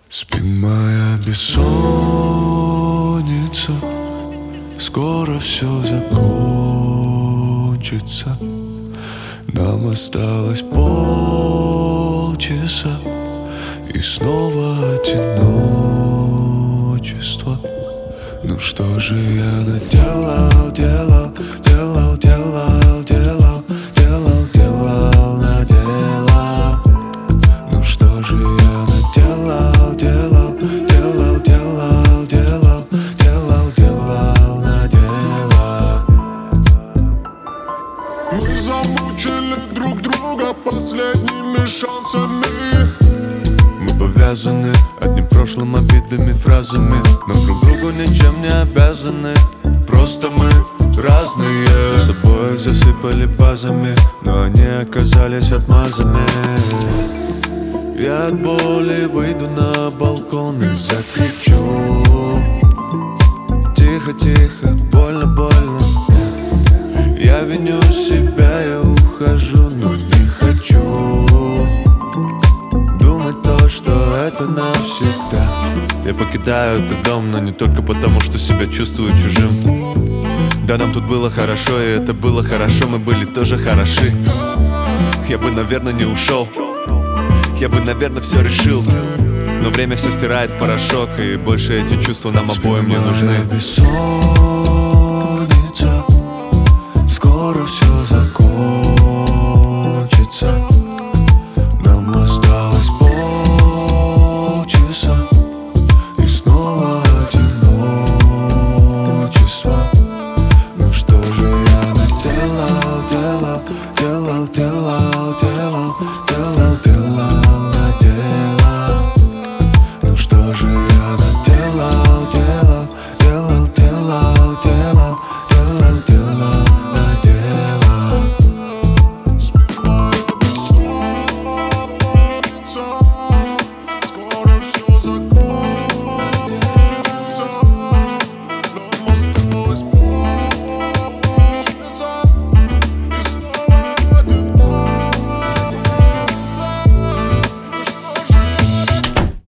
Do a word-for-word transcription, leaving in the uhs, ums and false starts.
Спи, моя бессонница, скоро все закончится. Нам осталось полчаса, и снова одиночество. Ну что же я наделал, делал, делал, делал, делал, делал, делал, наделал. Ну что же я наделал, делал, делал, делал, делал, делал, делал, наделал. Мы замучили друг друга последними шансами. Мы повязаны одним прошлым, обидами, фразами, но друг другу ничем не обязаны. Просто мы разные. С обоих засыпали базами, но они оказались отмазами. Я от боли выйду на балкон и закричу: тихо, тихо, больно, больно. Я виню себя, я ухожу, но не хочу думать то, что это навсегда. Я покидаю этот дом, но не только потому, что себя чувствую чужим. Да, нам тут было хорошо, и это было хорошо, мы были тоже хороши. Я бы, наверное, не ушел, я бы, наверное, все решил, но время все стирает в порошок, и больше эти чувства нам обоим не нужны.